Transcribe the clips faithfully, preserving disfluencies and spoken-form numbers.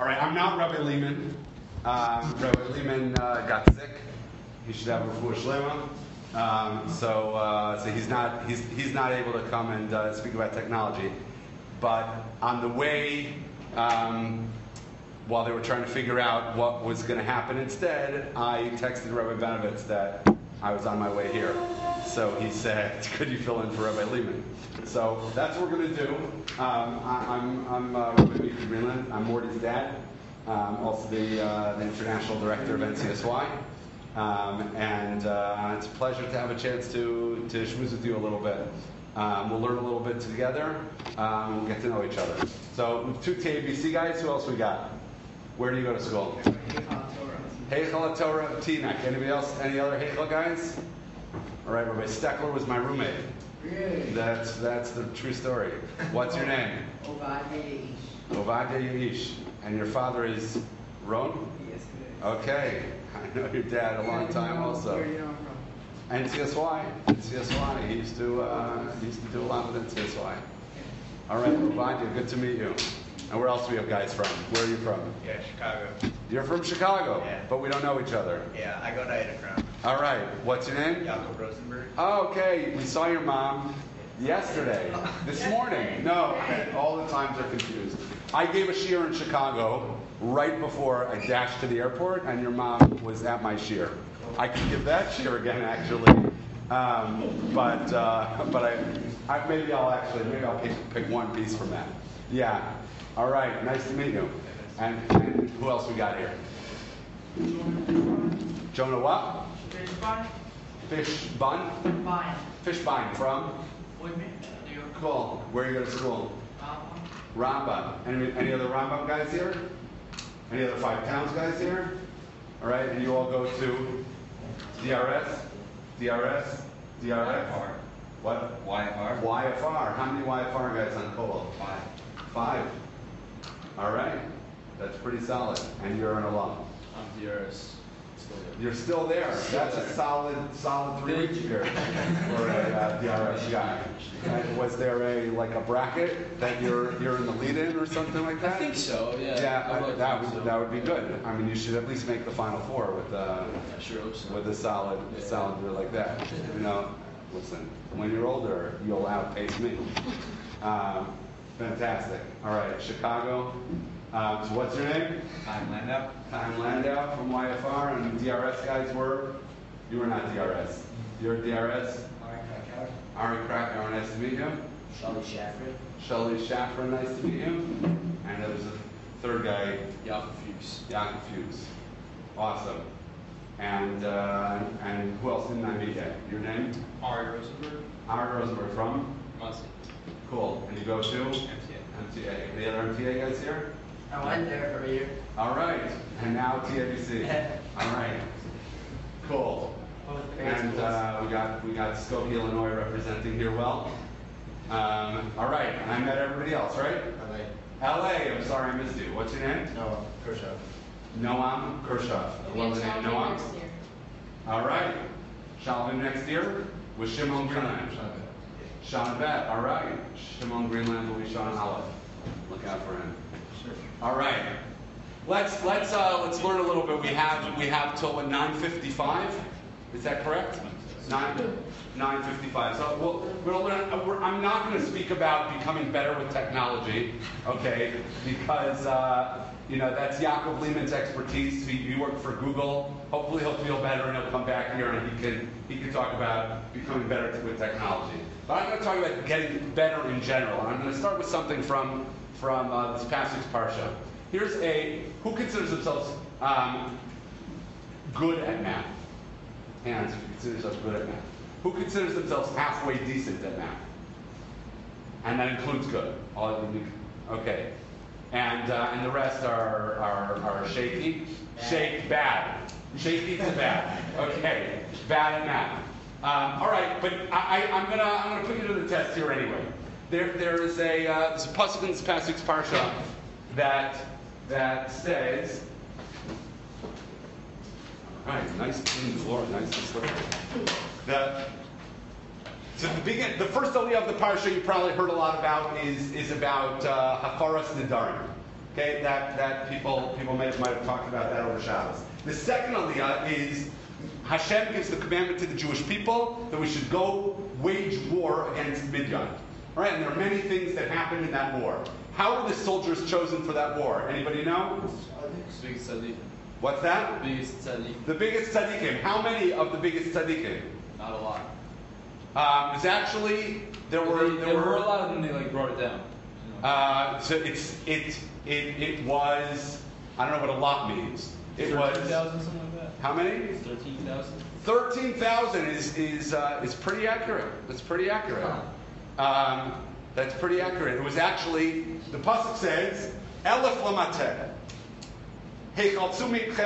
All right, I'm not Rabbi Lehman. Um, Rabbi Lehman uh, got sick. He should have a refuah shlema. Um, so, uh, so he's not he's he's not able to come and uh, speak about technology. But on the way, um, while they were trying to figure out what was going to happen instead, I texted Rabbi Benovitz that I was on my way here. So he said, "Could you fill in for Rabbi Lehman?" So that's what we're going to do. Um, I, I'm I'm uh, Rabbi Mika Greenland. I'm Morty's dad. Um, also the uh, the international director of N C S Y. Um, and uh, it's a pleasure to have a chance to to schmooze with you a little bit. Um, we'll learn a little bit together. Um, and we'll get to know each other. So two T A B C guys. Who else we got? Where do you go to school? Heichal Torah Teaneck. Anybody else? Any other Heichal guys? All right, Rabbi Steckler was my roommate. Really? That's that's the true story. What's your name? Ovadia Yaish. Ovadia Yaish. And your father is Ron? Yes, it is. Okay. I know your dad a long time also. Where do you know from? N C S Y. N C S Y. He used to uh, he used to do a lot with N C S Y. All right, Ovadia, good to meet you. And where else do we have guys from? Where are you from? Yeah, Chicago. You're from Chicago, Yeah. but we don't know each other. Yeah, I go to Edacron. All right. What's your name? Jakob Rosenberg. Oh, okay. We saw your mom yesterday, this morning. No, all the times are confused. I gave a shiur in Chicago right before I dashed to the airport, and your mom was at my shiur. I could give that shiur again, actually, um, but uh, but I, I maybe I'll actually maybe I'll pick, pick one piece from that. Yeah. All right. Nice to meet you. And, and who else we got here? Jonah what? Fish bun? Fish bun? Bun. Fish bun from? With me? New York. Cool. Where you go to school? Um, Rambam. Any, any other Rambam guys here? Any other Five Towns guys here? All right, and you all go to D R S? D R S? D R S? What? Y F R. Y F R. How many Y F R guys on Kollel? Five. Five. All right. That's pretty solid. And you're an alum. I'm D R S. Still there. You're still there. That's a solid, solid three weeks here for a uh, D R S guy. And was there a like a bracket that you're you're in the lead-in or something like that? I think so. Yeah. Yeah, I I- would that think would so. that would be good. I mean, you should at least make the final four with uh, I sure hope so. with a solid Yeah. solid year like that. You know, listen, when you're older, you'll outpace me. Um, fantastic. All right, Chicago. Um, so what's your name? I'm Landau. Time Landau from Y F R, and D R S guys were? You were not D R S. You're D R S? Ari Krakauer, nice to meet you. Shelly Shafford. Shelley Schaffer, nice to meet you. And there's a third guy, Yaakov Fuchs. Jakob Fuchs. Awesome. And uh, and who else didn't I meet yet? Your name? Ari Rosenberg. Ari Rosenberg from? Muncie. Cool. And you go to? M T M T A. Any other M T A guys here? I went there for a year. All right. And now T A B C. All right. Cool. Both great And schools. uh, we got we got Skokie, Illinois representing here well. Um, all right, and I met everybody else, right? L A. I'm sorry I missed you. What's your name? No, Khrushchev. Noam Kershaw. I love the name Noam. All right. Shalvin next year with Shimon Greenland. Sean Bet. All right. Shimon Greenland will be Sean Aleph. Look out for him. Sure. All right. Let's let's uh, let's learn a little bit. We have we have till nine fifty-five. Is that correct? Nine nine fifty-five. So we'll, we'll learn. uh, we're- I'm not going to speak about becoming better with technology, okay? Because uh, you know that's Yaakov Lehman's expertise. He, he worked for Google. Hopefully, he'll feel better and he'll come back here and he can he can talk about becoming better with technology. But I'm going to talk about getting better in general. And I'm going to start with something from from uh, this past week's parsha. Here's a who considers themselves um, good at math. Hands, who considers themselves good at math. Who considers themselves halfway decent at math? And that includes good. All of you, okay. And uh, and the rest are are, are shaky. Shake bad. Shaky to bad. Okay. Bad at math. Um, all right, but I, I, I'm gonna I'm gonna put you to the test here anyway. There there is a uh, there's a pasuk in this past week's parsha that that says. All right, nice clean floor, nice and slippery. The so the begin the first aliyah of the parsha you probably heard a lot about is is about uh, Hafaras Nedarim. Okay, that, that people people may, might have talked about that over Shabbos. The second aliyah is Hashem gives the commandment to the Jewish people that we should go wage war against Midian. All right, and there are many things that happened in that war. How were the soldiers chosen for that war? Anybody know? Biggest tzaddik. What's that? Biggest tzaddik. The biggest tzaddikim. How many of the biggest tzaddikim? Not a lot. Um, it was actually there were They- there, there were, were a lot of them. They like brought it down. You know? Uh, so it's it it it was I don't know what a lot means. It was thirteen thousand, something like that. how many? Thirteen thousand. Thirteen thousand is is uh, is pretty accurate. That's pretty accurate. Um, that's pretty accurate. It was actually the pasuk says Elef lamateh. Hashem,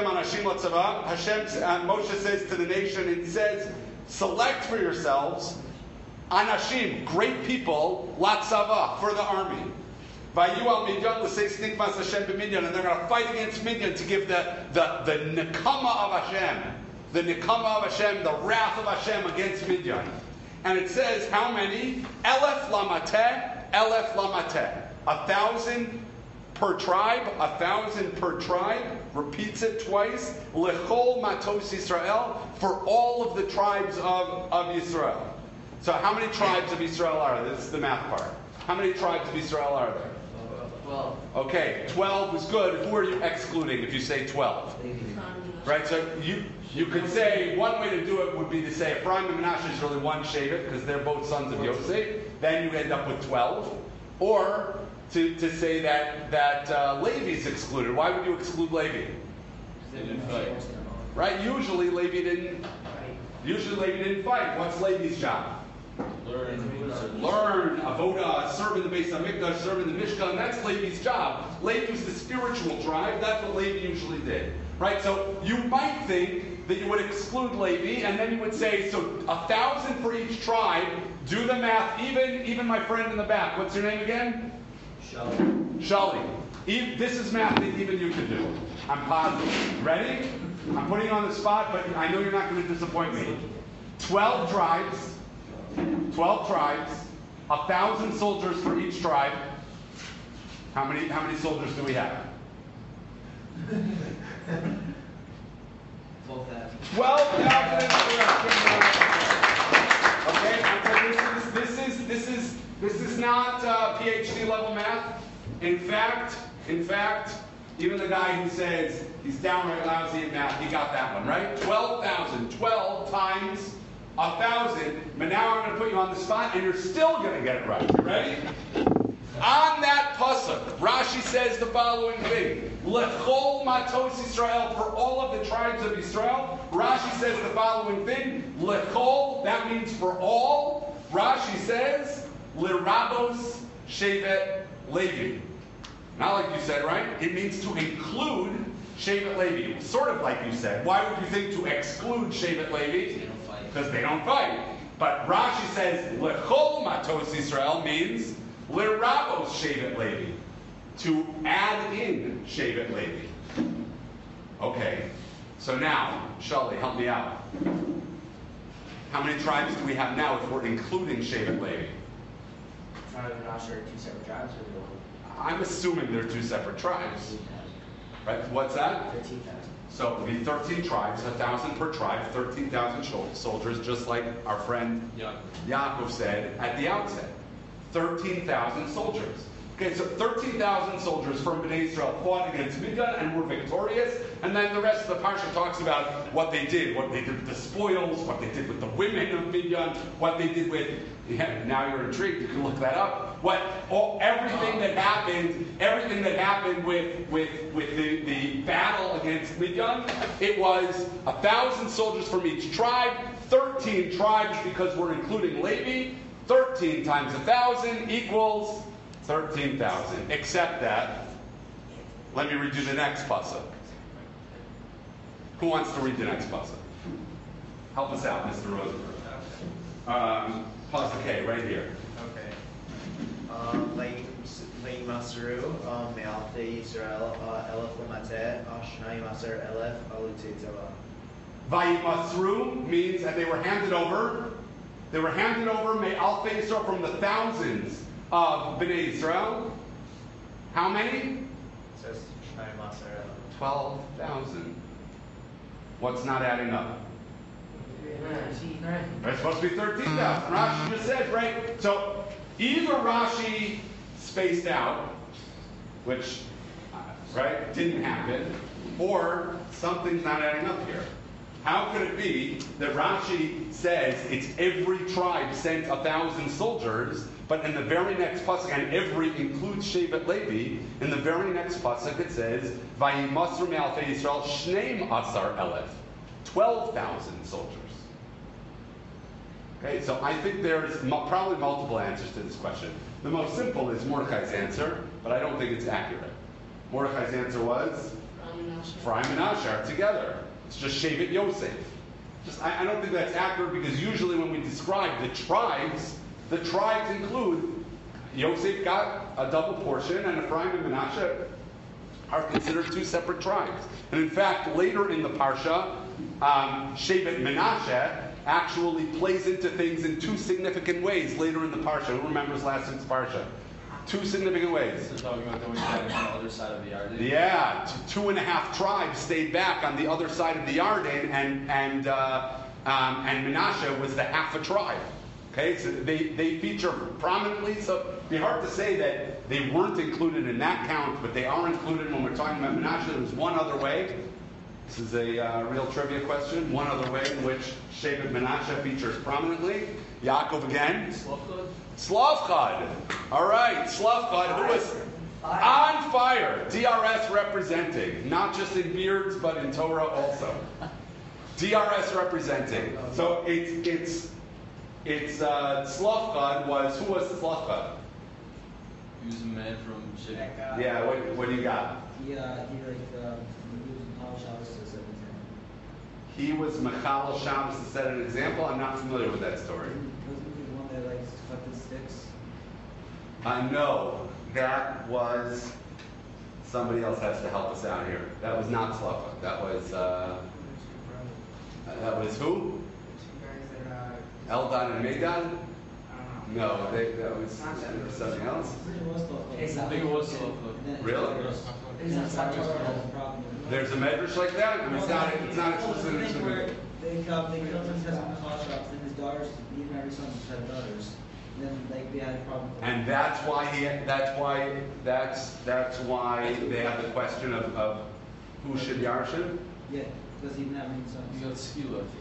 uh, Moshe says to the nation, it says, select for yourselves anashim, great people, latzava, for the army. Vayual Midyan l'sei snikmas Hashem b'Midyan, and they're going to fight against Midyan to give the, the, the nekama of Hashem, the nekama of Hashem, the wrath of Hashem against Midyan. And it says, how many? Elef lamateh, elef lamateh. A thousand per tribe, a thousand per tribe, repeats it twice, lechol matos Yisrael, for all of the tribes of, of Yisrael. So how many tribes of Israel are there? This is the math part. How many tribes of Israel are there? Well, Okay, twelve is good. Who are you excluding if you say twelve? Right, so you you could say, one way to do it would be to say Ephraim and Menashe is really one Shevet, because they're both sons of Yosef. Then you end up with twelve. Or to, to say that, that uh, Levi is excluded. Why would you exclude Levi? They didn't fight. Right, usually Levi didn't, usually Levi didn't fight. What's Levi's job? Learn. Learn, avodah, serve in the Beis Hamikdash, serve in the Mishkan. That's Levi's job. Levi was the spiritual tribe. That's what Levi usually did. Right? So you might think that you would exclude Levi, and then you would say, so a thousand for each tribe. Do the math. Even, even my friend in the back. What's your name again? Shalom. Shali. E- This is math that even you can do. I'm positive. Ready? I'm putting you on the spot, but I know you're not going to disappoint me. Twelve tribes. Twelve tribes. A thousand soldiers for each tribe. How many? How many soldiers do we have? Twelve thousand. Twelve thousand. Okay. And so this is this is this is this is not uh, PhD level math. In fact, in fact, even the guy who says he's downright lousy at math, he got that one right. Twelve thousand. Twelve times a thousand. But now I'm going to put you on the spot, and you're still going to get it right. You ready? On that pasuk, Rashi says the following thing: Lechol matos Yisrael, for all of the tribes of Israel. Rashi says the following thing: Lechol, that means for all. Rashi says Lirabos Shevet Levi. Not like you said, right? It means to include Shevet Levi. Sort of like you said. Why would you think to exclude Shevet Levi? They don't fight. Because they don't fight. But Rashi says Lechol matos Yisrael means Lirabos Shevet Levi, to add in Shevet Levi. Okay, so now, Shali, help me out. How many tribes do we have now if we're including Shevet Levi? Tribe and Asher are two separate tribes, or one? I'm assuming they're two separate tribes, right? What's that? Thirteen thousand. So it would be thirteen tribes, a thousand per tribe, thirteen thousand soldiers, just like our friend Yeah. Yaakov said at the outset. thirteen thousand soldiers. Okay, so thirteen thousand soldiers from Bnei Israel fought against Midian and were victorious. And then the rest of the parsha talks about what they did, what they did with the spoils, what they did with the women of Midian, what they did with, yeah, now you're intrigued, you can look that up. What, all, everything that happened, everything that happened with, with, with the, the battle against Midian, it was a thousand soldiers from each tribe, thirteen tribes because we're including Levi, thirteen times a thousand equals thirteen thousand. Except that, let me redo the next pasuk. Who wants to read the next pasuk? Help us out, Mister Rosenberg. Um, pasuk A, right here. Okay. Leimaseru me'altei Yisrael elef lemateh shnayim aser elef alutei tzava. Vayimasru means, and they were handed over. They were handed over, me'altei Yisrael, from the thousands of Bnei Israel. How many? says Shnai Maser Elef. twelve thousand. What's not adding up? It's supposed to be thirteen thousand. Rashi just said, right? So either Rashi spaced out, which, right, didn't happen, or something's not adding up here. How could it be that Rashi says it's every tribe sent a thousand soldiers, but in the very next pasuk, and every includes Shevet Levi, in the very next pasuk it says, Vayimasru me'alfei Yisrael shneim asar elef, twelve thousand soldiers. Okay, so I think there's mo- probably multiple answers to this question. The most simple is Mordechai's answer, but I don't think it's accurate. Mordechai's answer was Ephraim and Asher together. It's just Shevet Yosef. Just, I, I don't think that's accurate because usually when we describe the tribes, the tribes include Yosef got a double portion and Ephraim and Menashe are considered two separate tribes. And in fact, later in the Parsha, um, Shevet Menashe actually plays into things in two significant ways later in the Parsha. Who remembers last week's Parsha? Two significant ways. So talking about going back on the other side of the Yarden. Yeah, t- two and a half tribes stayed back on the other side of the Yarden, and and uh, um, and Menashe was the half a tribe. Okay, so they, they feature prominently. So it'd be hard to say that they weren't included in that count, but they are included when we're talking about Menashe. There's one other way. This is a uh, real trivia question. One other way in which Shevet Menashe features prominently. Yaakov again. Slavchad? Slavchad. All right, Slavchad, who was on fire. D R S representing, not just in beards, but in Torah also. D R S representing. So it's it's it's uh, Slavchad was who was Slavchad? He was a man from Shitty. Yeah. What what do you got? He, uh, he like, um, he was in Polish Shabbos to seventeen. He was Mechal Shabbos to set an example. I'm not familiar with that story. Wasn't he the one that like collected sticks? I know that was somebody else has to help us out here. That was not Slavchad. That was uh, that was who? Eldad and Medad? No, they, that was something else. It was I think it was Slavchad. Really? There's a medrash like that? I mean, it's not, it's not exclusive to me. They come, they come and test him Polish Shabbos, and his daughters, he and every son just had daughters. And then like they had a problem. with And that's why he, that's why, that's, that's why they have the question of, of who should Yarshin? Yeah, because he didn't have any He got sons. skila, I think.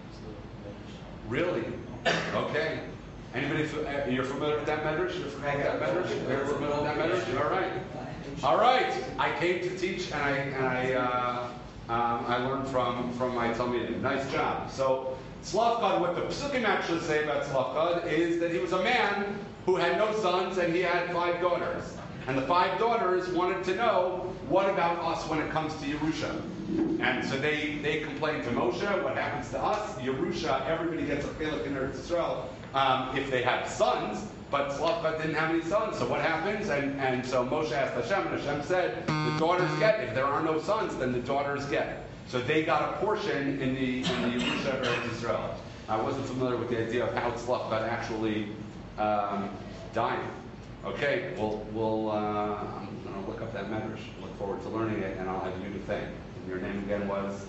So, Really? Okay. Anybody, f- uh, you're familiar with that medrash? You're familiar with that medrash? You're familiar with that medrash? All right. All right. I came to teach, and I and I uh, um, I learned from from my talmidim. Nice job. So Slavchad, what the Pesukim actually say about Slavchad is that he was a man who had no sons and he had five daughters, and the five daughters wanted to know what about us when it comes to Yerusha. And so they they complained to Moshe, what happens to us? Yerusha, everybody gets a chelik in Eretz Yisrael um, if they have sons. But Slavchad didn't have any sons, so what happens? And, and so Moshe asked Hashem, and Hashem said, the daughters get. If there are no sons, then the daughters get. So they got a portion in the in the Yerusha of Eretz Yisrael. I wasn't familiar with the idea of how Slavchad actually um, died. Okay, we'll, we'll uh, I'm going to look up that medrash. Look forward to learning it, and I'll have you to thank. And your name again was?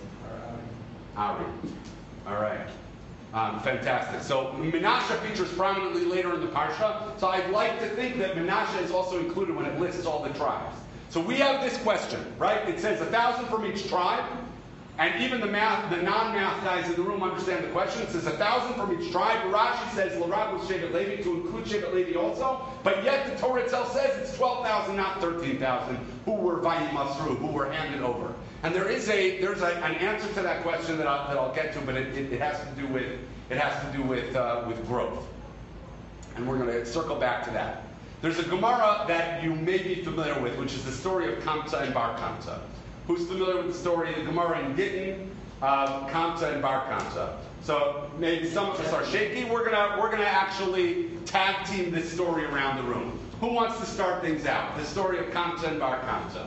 Ari. All right. Um, fantastic. So Menashe features prominently later in the Parsha. So I'd like to think that Menashe is also included when it lists all the tribes. So we have this question, right? It says a thousand from each tribe. And even the math, the non-math guys in the room understand the question. It says a thousand from each tribe. Rashi says L'rab was Shevet Levi, to include Shevet Levi also. But yet the Torah itself says it's twelve thousand, not thirteen thousand, who were Vayimasru, who were handed over. And there is a there's a, an answer to that question that I'll, that I'll get to, but it, it, it has to do with it has to do with uh, with growth. And we're going to circle back to that. There's a Gemara that you may be familiar with, which is the story of Kamsa and Bar Kamsa. Who's familiar with the story of the Gemara in Gittin, uh, Kamsa and Bar Kamsa? So maybe some of us are shaky. We're gonna we're gonna actually tag team this story around the room. Who wants to start things out? The story of Kamsa and Bar Kamsa.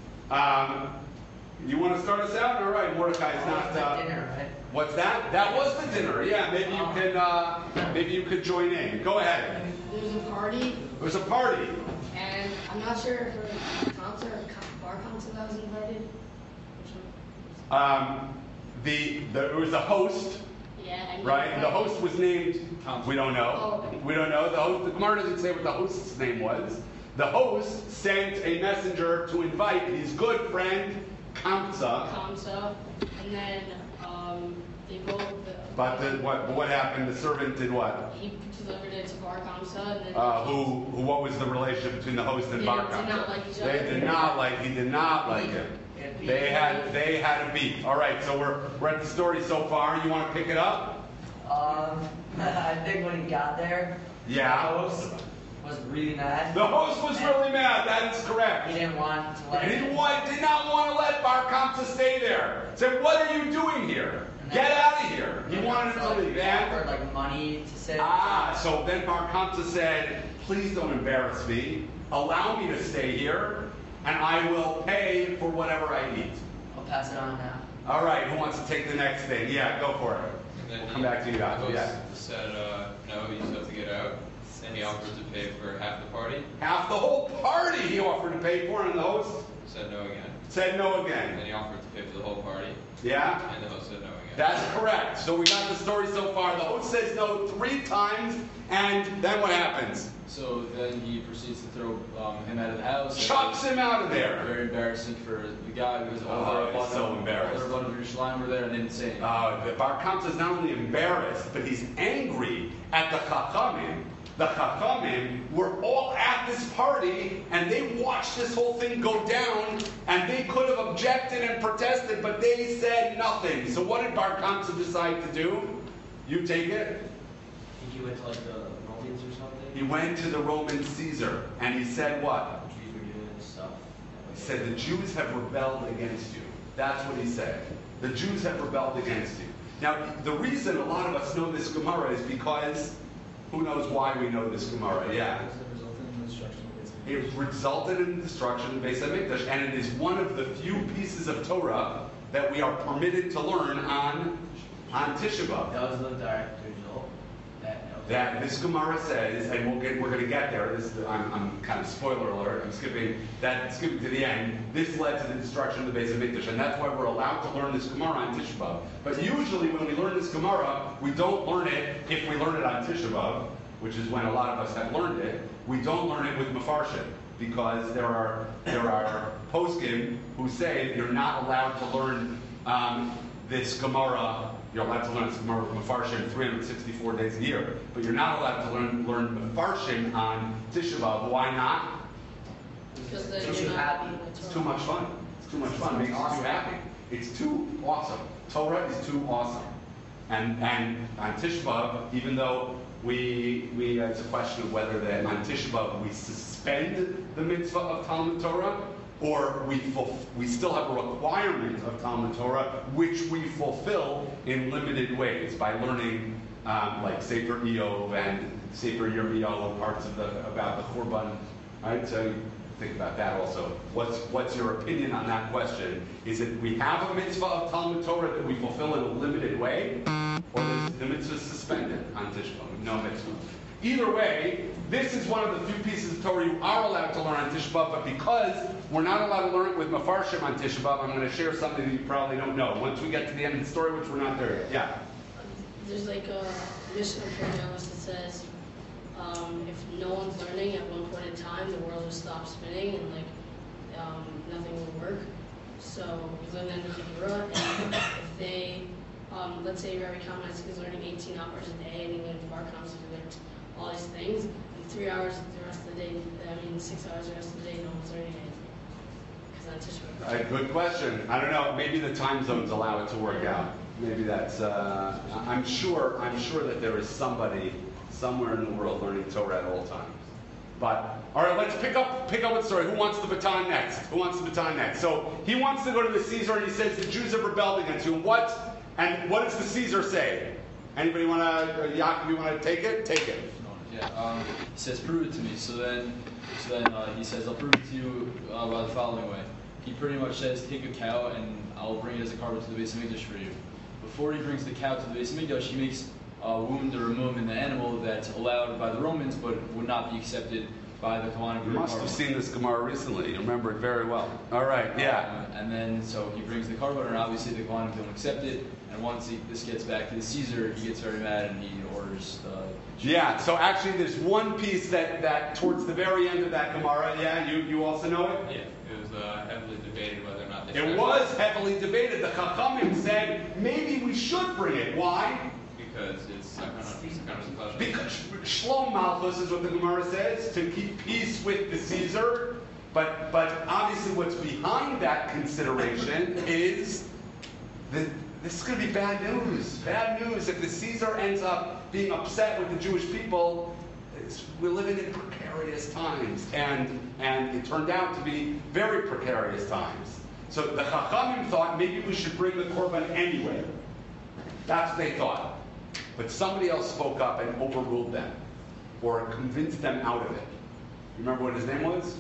Um, you want to start us out? All right, Mordecai is not. Uh, dinner, right? What's that? That was the dinner. Yeah, maybe you can. Uh, maybe you could join in. Go ahead. There's a party, There's a party. and I'm not sure if it was concert or Bar Bar Council that was invited? Which one? Um, the, the it was a host, Yeah, I mean, right? The host was named. We don't know. Oh, okay. We don't know. The host. The Gemara doesn't say what the host's name was. The host sent a messenger to invite his good friend Kamsa. Kamsa, and then um, they both. But the, what? But what happened? The servant did what? He delivered it to Bar Kamsa, and then. Uh, who, who? What was the relationship between the host and They Bar did Kamsa? not like each They other. did not like. He did not like him. They had they had a beef. All right. So we're we're at the story so far. You want to pick it up? Um, I think when he got there, Yeah. the host was really mad. The host was really mad. That is correct. He didn't want to let And he him. want, did not want to let Bar Kamsa stay there. Said, "What are you doing here? Get out of here." He wanted him to leave. He And offered like money to sit. ah, so then Bar Kamsa said, "Please don't embarrass me. Allow me to stay here, and I will pay for whatever I eat." I'll pass it on now. All right. Who wants to take the next thing? Yeah, go for it. And then We'll he- come back to you guys. the host Yeah. said, uh, no, you still have to get out. And he offered to pay for half the party. Half the whole party he offered to pay for, and the host Said no again. said no And again. then he offered to pay for the whole party. Yeah. And the host said no again. That's correct. So we got the story so far. The host says no three times, and then what happens? So then he proceeds to throw um, him out of the house. Chucks him out of there. Very embarrassing for the guy because all Oh, the he's so embarrassed. Other Button of Yerushalayim were there and they didn't say anything. Uh, the Bar Kamsa is not only embarrassed, but he's angry at the Chachamim. The Chachamim were all at this party, and they watched this whole thing go down, and they could have objected and protested, but they said nothing. So what did Bar Kamsa decide to do? You take it. I think he went to like the Romans or something. He went to the Roman Caesar, and he said what? Jews were doing this stuff. He said, the Jews have rebelled against you. That's what he said. The Jews have rebelled against you. Now, the reason a lot of us know this Gemara is because, who knows why we know this Gemara? Yeah. It resulted in the destruction of the Beis It resulted in the destruction of the Beis HaMikdash, and it is one of the few pieces of Torah that we are permitted to learn on, on Tisha B'Av. That was the direct result. That, That this Gemara says, and we'll get, we're going to get there. This is, I'm, I'm kind of spoiler alert. I'm skipping that, skipping to the end. This led to the destruction of the Beis HaMikdash, and that's why we're allowed to learn this Gemara on Tisha B'Av. But usually, when we learn this Gemara, we don't learn it if we learn it on Tisha B'Av, which is when a lot of us have learned it. We don't learn it with Mefarshim because there are there are poskim who say you're not allowed to learn um, this Gemara. You're allowed to learn this Gemara with Mefarshim three hundred sixty-four days a year, but you're not allowed to learn learn Mefarshim on Tisha B'Av. Why not? Because then It's you're too not happy. in the It's Torah. too much fun. It's too much fun. It makes you too Awesome. happy. It's too awesome. Torah is too awesome. And and on Tisha B'Av, even though we we uh, it's a question of whether that on Tisha B'Av we suspend the mitzvah of Talmud Torah or we fulf- we still have a requirement of Talmud Torah which we fulfill in limited ways by learning um, like Sefer Eov and Sefer Yirmiyahu parts of the about the Korban. Right, so think about that also. What's what's your opinion on that question? Is it we have a mitzvah of Talmud Torah that we fulfill in a limited way, or is the mitzvah suspended on Tisha B'Av? No mitzvah. Either way, this is one of the few pieces of Torah you are allowed to learn on Tisha B'Av, but because we're not allowed to learn it with Mefarshim on Tisha B'Av, I'm going to share something that you probably don't know. Once we get to the end of the story, which we're not there yet. Yeah. There's like a Mishnah that says um, if no one's learning at one point in time, the world will stop spinning and like um, nothing will work. So we learn that in the Torah, and if they, um, let's say Rabbi Kamenetsky is learning eighteen hours a day, and he learns Bar Kamsa, he learns all these things, and three hours the rest of the day, I mean six hours the rest of the day, no one's learning anything. Because on Tisha B'Av. A good question. I don't know. Maybe the time zones allow it to work out. Maybe that's. Uh, I'm sure. I'm sure that there is somebody somewhere in the world learning Torah at all times. But all right, let's pick up pick up with the story. Who wants the baton next? Who wants the baton next? So he wants to go to the Caesar, and he says the Jews have rebelled against you. And what? And what does the Caesar say? Anybody want to? Uh, Yaakov, you want to take it? Take it. Yeah, um, he says, prove it to me. So then, so then uh, he says, I'll prove it to you uh, by the following way. He pretty much says, take a cow and I'll bring it as a carbon to the Beis HaMikdash for you. Before he brings the cow to the Beis HaMikdash, he makes a wound or a mum in the animal that's allowed by the Romans, but would not be accepted by the Kohanim. You must have seen this Gemara recently. You remember it very well. All right, yeah. Um, and then, so he brings the korban, and obviously the Kohanim don't accept it. And once he, this gets back to the Caesar, he gets very mad and he orders the. Yeah, so actually there's one piece that, that towards the very end of that Gemara, yeah, you, you also know it? Yeah, it was uh, heavily debated whether or not they It should. was heavily debated. The Chachamim said, maybe we should bring it. Why? Because it's kind of pleasure. Because Shlom Malchus is what the Gemara says, to keep peace with the Caesar. But, but obviously what's behind that consideration is that this is going to be bad news. Bad news. If the Caesar ends up being upset with the Jewish people, it's, we're living in precarious times. And, and it turned out to be very precarious times. So the Chachamim thought maybe we should bring the Korban anyway. That's what they thought. But somebody else spoke up and overruled them, or convinced them out of it. You remember what his name was?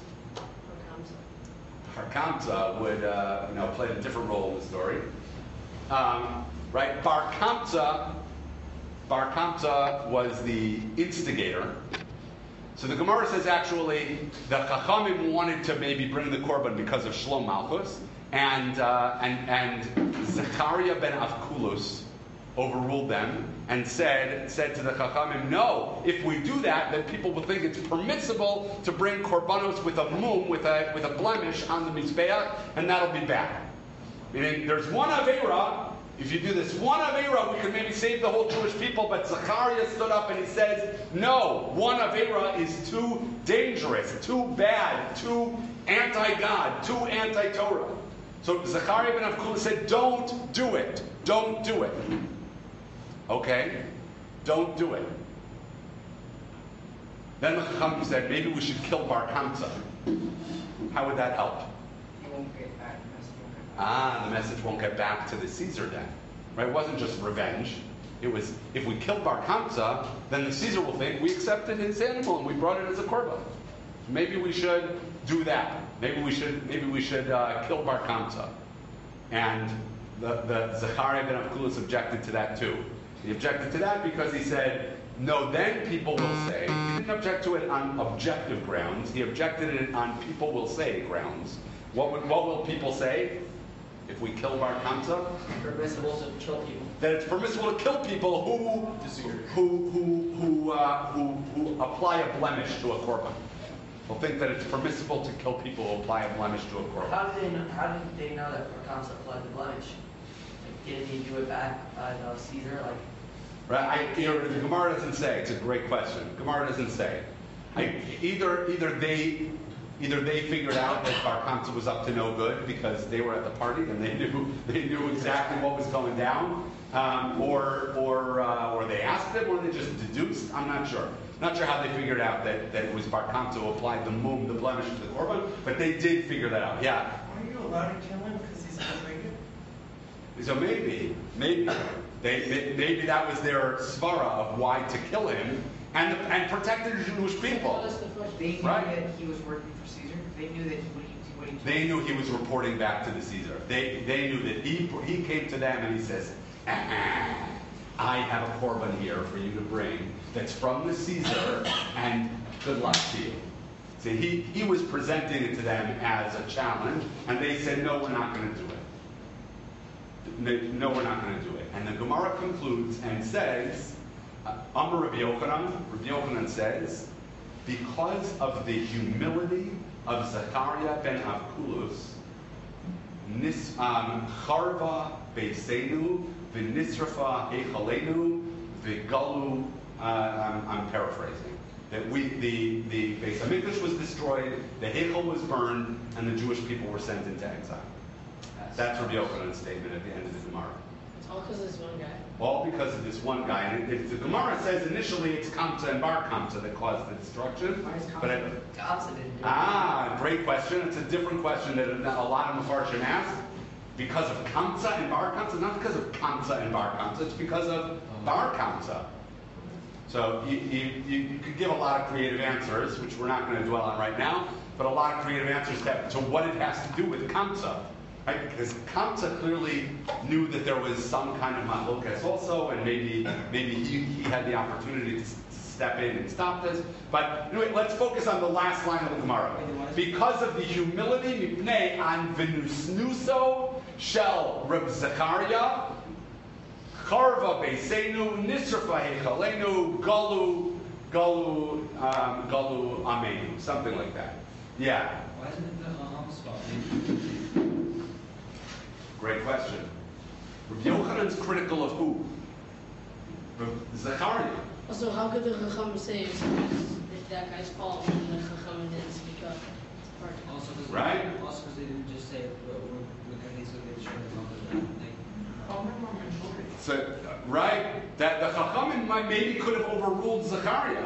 Bar-Kamsa would uh, you know, play a different role in the story. Um, right? Bar-Kamsa, Bar-Kamsa was the instigator. So the Gemara says actually the Chachamim wanted to maybe bring the Korban because of Shlom Malchus, and uh, and and Zechariah ben Avkulus overruled them and said said to the Chachamim, no, if we do that, then people will think it's permissible to bring korbanos with a mum, with a with a blemish on the mizbeach, and that'll be bad. Meaning, there's one Aveira. If you do this one Aveira, we could maybe save the whole Jewish people. But Zechariah stood up and he says, no, one Aveira is too dangerous, too bad, too anti-God, too anti-Torah. So Zechariah ben Avkulus said, don't do it. Don't do it. Okay? Don't do it. Then the Chachamim said, maybe we should kill Bar-Kamsa. How would that help? He won't get back. Ah, the message won't get back to the Caesar then. Right? It wasn't just revenge. It was, if we kill Bar-Kamsa, then the Caesar will think we accepted his animal and we brought it as a korban. Maybe we should do that. Maybe we should, maybe we should uh, kill Bar-Kamsa. And the, the Zechariah ben Avkulus objected to that too. He objected to that because he said, no, then people will say, he didn't object to it on objective grounds, he objected it on people will say grounds. What would, what will people say if we kill Bar-Kamsa? Permissible to kill people. That it's permissible to kill people who who who who, uh, who who apply a blemish to a korban. They'll think that it's permissible to kill people who apply a blemish to a korban. How did they know, how did they know that Bar-Kamsa applied the blemish? Like, didn't he do it back by the Caesar? Like, Right? I, you know, the Gemara doesn't say. It's a great question. Gemara doesn't say. I, either either they either they figured out that Bar-Kamsa was up to no good because they were at the party and they knew they knew exactly what was going down, um, or or uh, or they asked him, or they just deduced. I'm not sure. Not sure how they figured out that, that it was Bar-Kamsa who applied the mum, the blemish to the korban, but they did figure that out. Yeah. Are you allowed to kill him because he's Israeli? So maybe, maybe, they, they, maybe that was their svara of why to kill him and and protect the Jewish people. They knew Right. that he was working for Caesar. They knew that he would he would he They knew he was reporting back to the Caesar. They they knew that he he came to them and he says, ah, I have a korban here for you to bring that's from the Caesar, and good luck to you. See, he, he was presenting it to them as a challenge, and they said, no, we're not going to do it. No, we're not going to do it. And the Gemara concludes and says, Amar Rabbi Yochanan, Rabbi Yochanan says, because of the humility of Zechariah ben Avkulus, nis um, charva beisenu v'nisrafa echalenu v'galu. Uh, I'm, I'm paraphrasing. That we the the Beis Hamikdash was destroyed, the Heichal was burned, and the Jewish people were sent into exile. That's Rabbi Yochanan's statement at the end of the Gemara. It's all because of this one guy. All because of this one guy. And it, it, the Gemara says initially it's Kamsa and Bar-Kamsa that caused the destruction. Why is But Kamsa- it, Kamsa didn't do it. ah, great question. It's a different question that a lot of Mepharshim ask. Because of Kamsa and Bar-Kamsa, not because of Kamsa and Bar-Kamsa, it's because of Bar-Kamsa. So you, you, you could give a lot of creative answers, which we're not going to dwell on right now, but a lot of creative answers to, to what it has to do with Kamsa. Right? Because Kamsa clearly knew that there was some kind of machlokas also, and maybe maybe he, he had the opportunity to, to step in and stop this. But anyway, let's focus on the last line of the Gemara. Because of the humility, mipnei an v'nusnuso shel Reb Zechariah, Charva beisenu, nisrafa hechalenu, galu, galu, um, galu amenu, something like that. Yeah. Why isn't it the Chacham spot? Great question. Rabbi Yochanan's critical of who? Reb Zechariah. Also, how could the Chacham say if if that guy's fault and the Chacham didn't speak up? It's hard. Also, because Right. Also, because they didn't just say we're we're, we're going to need to get sure about that. So, uh, right, that the Chachamim might- maybe could have overruled Zechariah.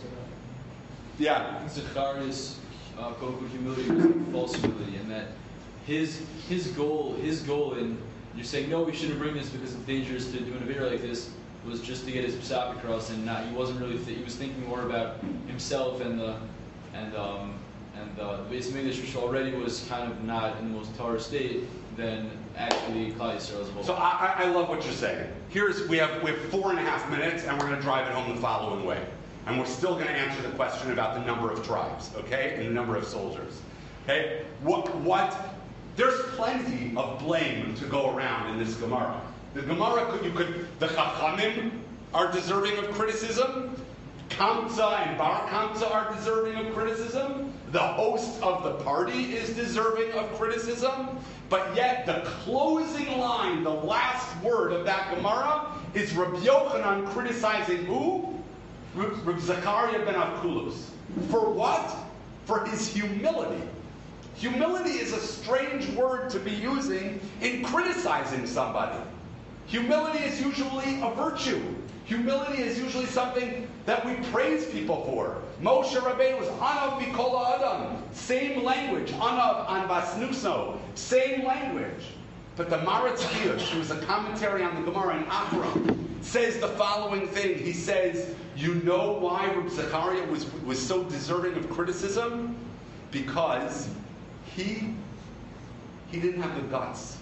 Yeah. Zechariah's uh, quote unquote humility was like false humility, and that his his goal his goal in you're saying no, we shouldn't bring this because it's dangerous to do an video like this was just to get his psak across, and not he wasn't really th- he was thinking more about himself and the and um and the Beis Hamikdash, which already was kind of not in the most Torah state, than actually Klal Yisrael as a whole. So I, I I love what you're saying. Here's we have we have four and a half minutes, and we're going to drive it home the following way. And we're still going to answer the question about the number of tribes, okay, and the number of soldiers. Okay, what what? There's plenty of blame to go around in this Gemara. The Gemara could you could the Chachamim are deserving of criticism. Kamsa and Bar Kamsa are deserving of criticism. The host of the party is deserving of criticism. But yet, the closing line, the last word of that Gemara, is Rabbi Yochanan criticizing who? Reb Zechariah ben Akulus. For what? For his humility. Humility is a strange word to be using in criticizing somebody. Humility is usually a virtue. Humility is usually something that we praise people for. Moshe Rabbeinu was Anav Mikol Adam. Same language. Anav an Basnuso. Same language. But the Maratz Chiyush, who is a commentary on the Gemara in Akram, says the following thing. He says, you know why Reb Zechariah was, was so deserving of criticism? Because he, he didn't have the guts.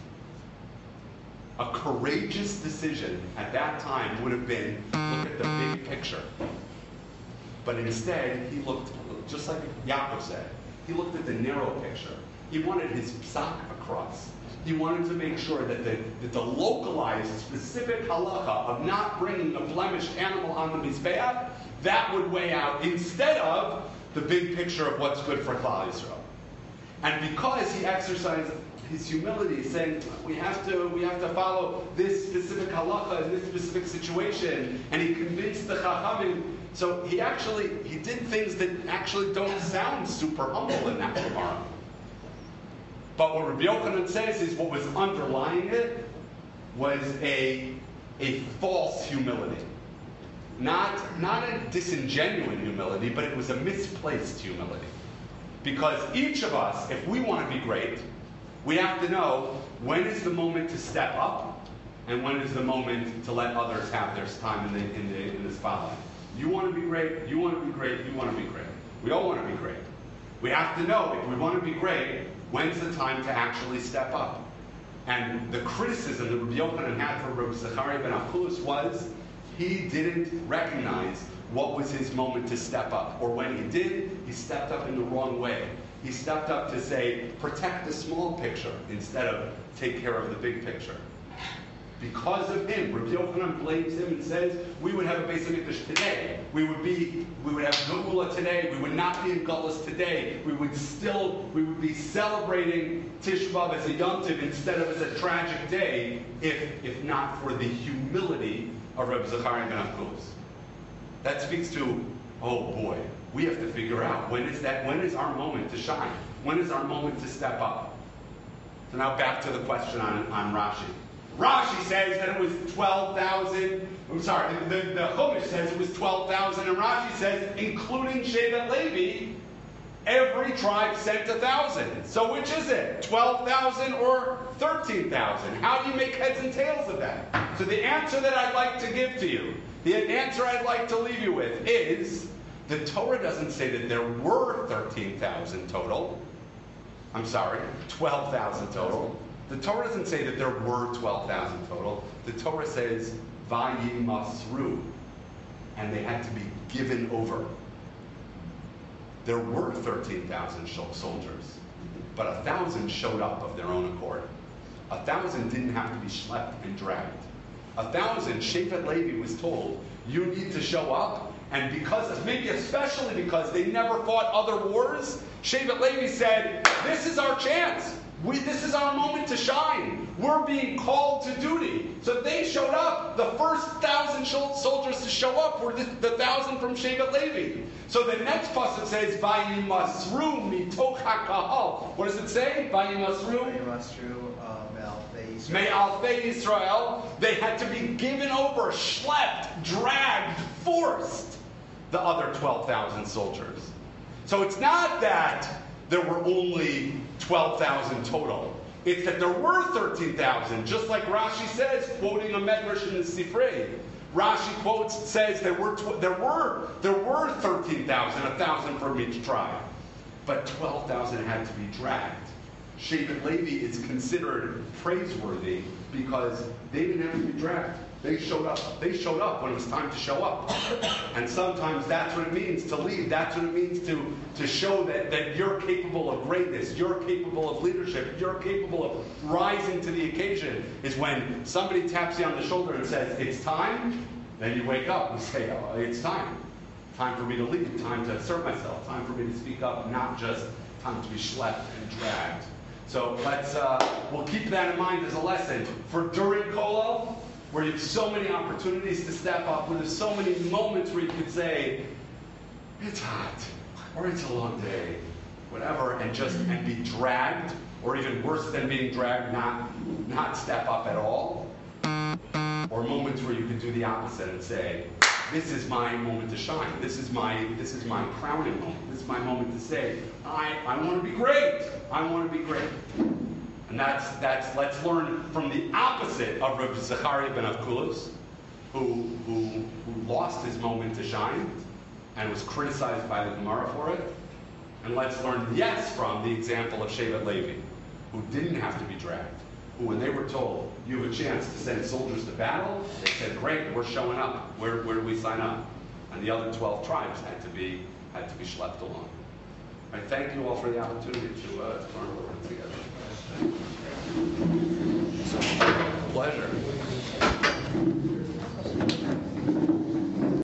A courageous decision at that time would have been, look at the big picture. But instead, he looked, just like Yaakov said, he looked at the narrow picture. He wanted his psak across. He wanted to make sure that the, that the localized, specific halacha of not bringing a blemished animal on the mizbeach, that would weigh out instead of the big picture of what's good for Klal Yisrael. And because he exercised his humility, saying we have to we have to follow this specific halacha in this specific situation, and he convinced the Chachamim. So he actually he did things that actually don't sound super humble in that Gemara. But what Rabbi Yochanan says is what was underlying it was a a false humility, not not a disingenuine humility, but it was a misplaced humility. Because each of us, if we want to be great, we have to know when is the moment to step up and when is the moment to let others have their time in the, in the, in the spotlight. You want to be great, you want to be great, you want to be great. We all want to be great. We have to know if we want to be great, when's the time to actually step up. And the criticism that Rabbi Yochanan had for Rabbi Zechariah ben Akulus was he didn't recognize what was his moment to step up. Or when he did, he stepped up in the wrong way. He stepped up to say, protect the small picture instead of take care of the big picture. Because of him, Rabbi Yochanan blames him and says, we would have a Beis Hamikdash today. We would be, we would have Geula today. We would not be in Gullus today. We would still, we would be celebrating Tish B'Av as a Yom Tov instead of as a tragic day, if if not for the humility of Rabbi Zechariah ben Akulus. That speaks to, oh boy, we have to figure out when is that, when is our moment to shine? When is our moment to step up? So now back to the question on, on Rashi. Rashi says that it was twelve thousand, I'm sorry, the, the, the Chumash says it was twelve thousand, and Rashi says, including Shevet Levi, every tribe sent a thousand. So which is it? twelve thousand or thirteen thousand? How do you make heads and tails of that? So the answer that I'd like to give to you, the answer I'd like to leave you with is, the Torah doesn't say that there were thirteen thousand total. I'm sorry, twelve thousand total. The Torah doesn't say that there were twelve thousand total. The Torah says, Vayimasru. and they had to be given over. There were thirteen thousand soldiers, but a thousand showed up of their own accord. A thousand didn't have to be schlepped and dragged. A thousand, Shevet Levi was told, you need to show up, and because, maybe especially because they never fought other wars, Shevet Levi said, this is our chance. We, this is our moment to shine. We're being called to duty. So they showed up. The first thousand soldiers to show up were the, the thousand from Shevet Levi. So the next pasuk says, "Vayimasru mitoch hakahal." What does it say? Vayimasru. Vayimasru me'alfei Yisrael. Me'alfei Yisrael. They had to be given over, schlepped, dragged, forced. The other twelve thousand soldiers. So it's not that there were only twelve thousand total. It's that there were thirteen thousand, just like Rashi says, quoting a medrash in the Sifrei. Rashi quotes, says there were tw- there were there were thirteen thousand, a thousand from each tribe, but twelve thousand had to be dragged. Shevet Levi is considered praiseworthy because they didn't have to be dragged. They showed up. They showed up when it was time to show up. And sometimes that's what it means to lead. That's what it means to, to show that, that you're capable of greatness. You're capable of leadership. You're capable of rising to the occasion. Is when somebody taps you on the shoulder and says, it's time. Then you wake up and say, oh, it's time. Time for me to lead. Time to assert myself. Time for me to speak up. Not just time to be schlepped and dragged. So let's, uh, we'll keep that in mind as a lesson. For during Kolel, where you have so many opportunities to step up, where there's so many moments where you could say, it's hot, or it's a long day, whatever, and just and be dragged, or even worse than being dragged, not, not step up at all. Or moments where you could do the opposite and say, this is my moment to shine. This is my this is my crowning moment. This is my moment to say, I, I want to be great. I want to be great. And that's, that's, let's learn from the opposite of Rabbi Zechariah ben Avkulos, who, who, who lost his moment to shine and was criticized by the Gemara for it. And let's learn, yes, from the example of Shevet Levi, who didn't have to be dragged, who when they were told, you have a chance to send soldiers to battle, they said, great, we're showing up. Where, where do we sign up? And the other twelve tribes had to be, had to be schlepped along. I thank you all for the opportunity to, uh, to learn a little bit together. Pleasure.